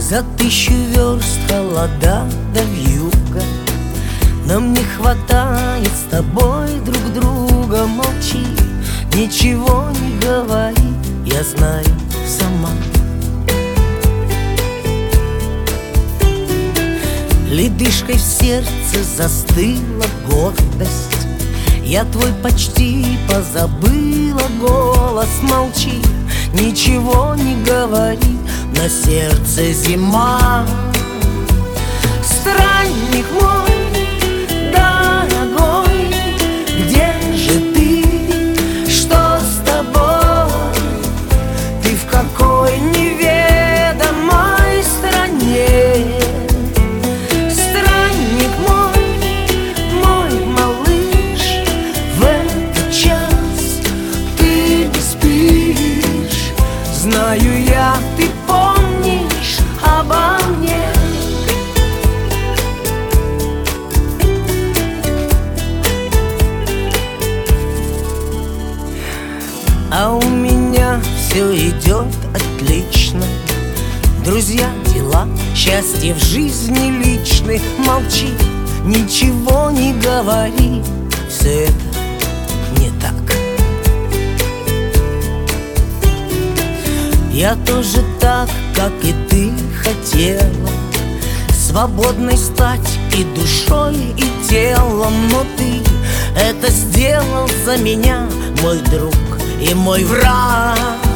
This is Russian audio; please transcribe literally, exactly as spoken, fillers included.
За тысячу верст холода да вьюга, нам не хватает с тобой друг друга. Молчи, ничего не говори, я знаю сама. Ледышкой в сердце застыла гордость, я твой почти позабыла голос. Молчи, ничего не говори, на сердце зима. Странник мой дорогой, где же ты? Что с тобой? Ты в какой неведомой стране? Странник мой, мой малыш, в этот час ты не спишь. Знаю я, ты помнишь обо мне. А у меня все идет отлично. Друзья, дела, счастье в жизни личной. Молчи, ничего не говори, все это не так. Я тоже так, как и ты, хотела свободной стать и душой, и телом. Но ты это сделал за меня, мой друг и мой враг.